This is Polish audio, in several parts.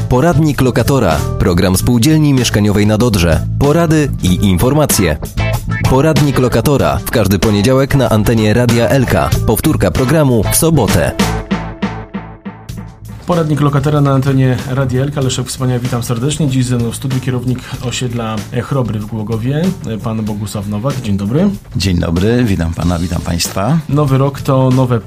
Poradnik lokatora. Program Spółdzielni Mieszkaniowej na Dodrze. Porady i informacje. Poradnik lokatora. W każdy poniedziałek na antenie Radia Elka. Powtórka programu w sobotę. Poradnik lokatora na antenie Radia Elka. Leszek Wspaniały, witam serdecznie. Dziś ze mną w studiu kierownik osiedla Chrobry w Głogowie, pan Bogusław Nowak. Dzień dobry. Dzień dobry, witam pana, witam państwa. Nowy rok to nowe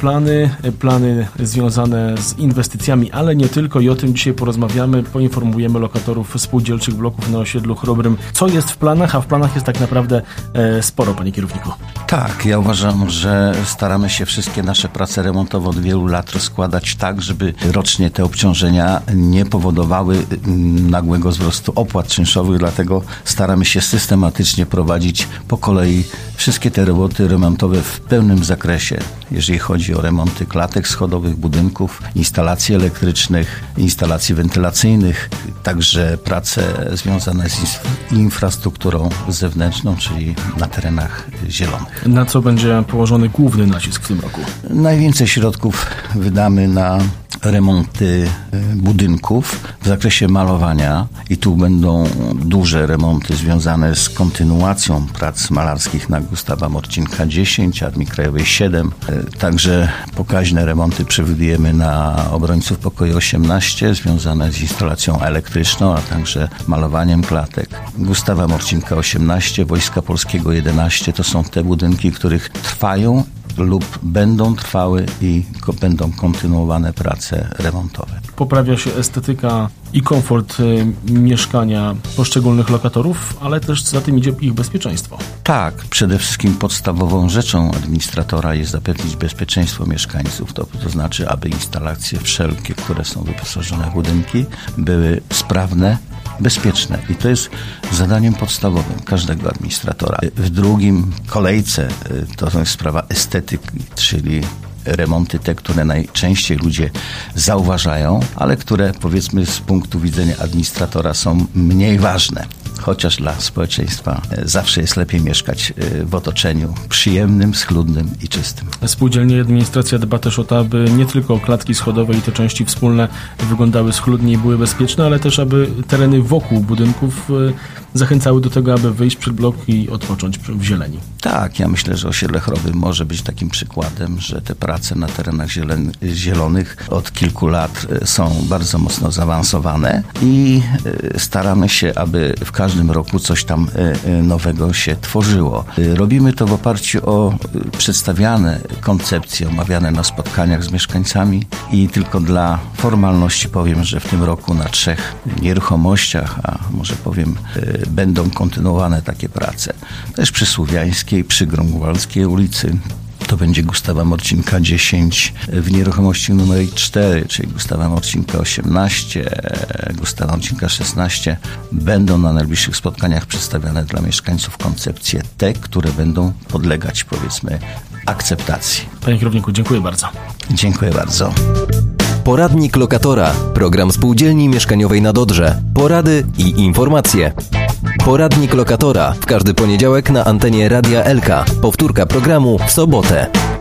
plany związane z inwestycjami, ale nie tylko, i o tym dzisiaj porozmawiamy. Poinformujemy lokatorów spółdzielczych bloków na osiedlu Chrobrym, co jest w planach, a w planach jest tak naprawdę sporo, panie kierowniku. Tak, ja uważam, że staramy się wszystkie nasze prace remontowe od wielu lat rozkładać tak, żeby rocznie te obciążenia nie powodowały nagłego wzrostu opłat czynszowych, dlatego staramy się systematycznie prowadzić po kolei wszystkie te roboty remontowe w pełnym zakresie, jeżeli chodzi o remonty klatek schodowych, budynków, instalacji elektrycznych, instalacji wentylacyjnych, także prace związane z infrastrukturą zewnętrzną, czyli na terenach zielonych. Na co będzie położony główny nacisk w tym roku? Najwięcej środków wydamy na remonty budynków w zakresie malowania i tu będą duże remonty związane z kontynuacją prac malarskich na Gustawa Morcinka 10, Armii Krajowej 7. Także pokaźne remonty przewidujemy na Obrońców Pokoju 18 związane z instalacją elektryczną, a także malowaniem klatek. Gustawa Morcinka 18, Wojska Polskiego 11 to są te budynki, których trwają lub będą trwały i będą kontynuowane prace remontowe. Poprawia się estetyka i komfort mieszkania poszczególnych lokatorów, ale też za tym idzie ich bezpieczeństwo. Tak, przede wszystkim podstawową rzeczą administratora jest zapewnić bezpieczeństwo mieszkańców, to znaczy, aby instalacje wszelkie, które są wyposażone w budynki, były sprawne, bezpieczne i to jest zadaniem podstawowym każdego administratora. W drugim kolejce to jest sprawa estetyki, czyli remonty te, które najczęściej ludzie zauważają, ale które powiedzmy z punktu widzenia administratora są mniej ważne. Chociaż dla społeczeństwa zawsze jest lepiej mieszkać w otoczeniu przyjemnym, schludnym i czystym. Spółdzielnie i administracja dba też o to, aby nie tylko klatki schodowe i te części wspólne wyglądały schludnie i były bezpieczne, ale też aby tereny wokół budynków zachęcały do tego, aby wyjść przed blok i odpocząć w zieleni. Tak, ja myślę, że osiedle Chroby może być takim przykładem, że te prace na terenach zielonych od kilku lat są bardzo mocno zaawansowane i staramy się, aby w każdym roku coś tam nowego się tworzyło. Robimy to w oparciu o przedstawiane koncepcje, omawiane na spotkaniach z mieszkańcami i tylko dla formalności powiem, że w tym roku na 3 nieruchomościach, a może powiem, będą kontynuowane takie prace. Też przy Słowiańskiej, przy Grunwaldzkiej ulicy. To będzie Gustawa Morcinka 10 w nieruchomości numer 4, czyli Gustawa Morcinka 18, Gustawa Morcinka 16. Będą na najbliższych spotkaniach przedstawiane dla mieszkańców koncepcje te, które będą podlegać, powiedzmy, akceptacji. Panie kierowniku, dziękuję bardzo. Dziękuję bardzo. Poradnik lokatora. Program Spółdzielni Mieszkaniowej na Dodrze. Porady i informacje. Poradnik lokatora. W każdy poniedziałek na antenie Radia Elka. Powtórka programu w sobotę.